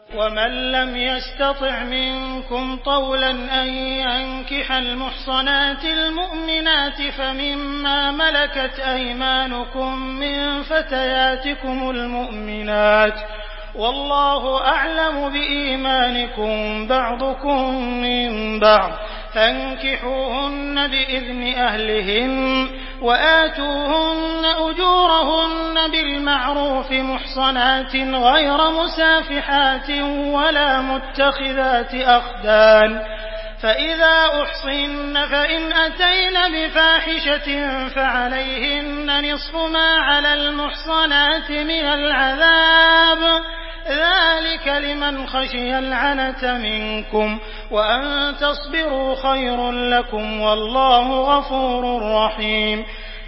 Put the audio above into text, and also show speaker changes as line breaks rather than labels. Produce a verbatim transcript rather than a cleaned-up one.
ومن لم يستطع منكم طولا أن ينكح المحصنات المؤمنات فمما ملكت أيمانكم من فتياتكم المؤمنات والله أعلم بإيمانكم بعضكم من بعض فانكحوهن بإذن أهلهن وآتوهن أجورهن بالمعروف محصنات غير مسافحات ولا متخذات أخدان فإذا أحصن فإن أتين بفاحشة فعليهن نصف ما على المحصنات من العذاب ذلك لمن خشي العنة منكم وأن تصبروا خير لكم والله غفور رحيم